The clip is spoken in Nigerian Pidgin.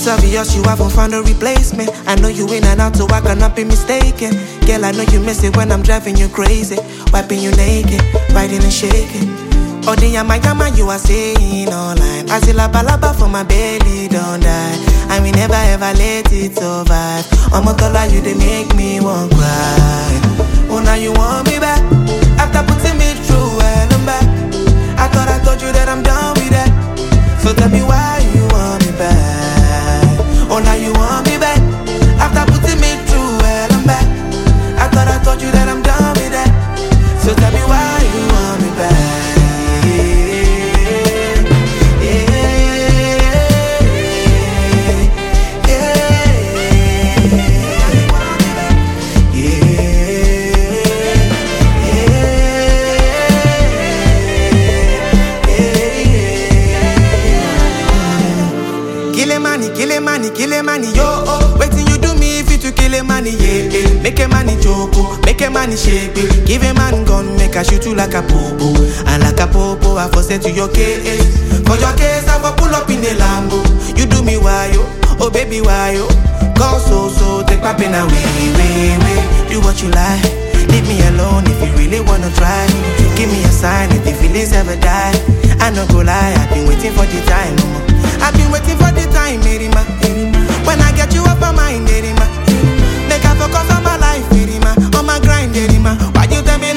It's obvious you haven't found a replacement. I know you in and out, so I cannot be mistaken. Girl, I know you miss it when I'm driving you crazy. Wiping you naked, riding and shaking. Oh, the yama you are saying online. I see la balaba for my belly, don't die. I will never ever let it survive. I'm a color, you they make me want cry. Oh, now you want me back. After putting me through hell and back. I thought I told you that I'm done with that. So tell me why you want me back. Oh, now you want me back. After putting me through hell and back. I thought I told you that I'm done with that. So tell me why you want me back. Kill a money, yo, oh. Waiting you do me if you to kill a money, yeah, yeah. Make a money joke, make a money shake, baby. Give a man gun, make a shoot you like a popo. And like a popo, I for send to your case. For your case, I for pull up in the Lambo. You do me why, yo, oh baby, why, yo. Go so, take my pen away, do what you like. Leave me alone if you really wanna try. Give me a sign if the feelings ever die. I no go lie, I've been waiting for the time, I've been waiting for the time, Erima. When I get you off my mind, Erima. Make I focus on my life, Erima. On my grind, Erima. Why you tell me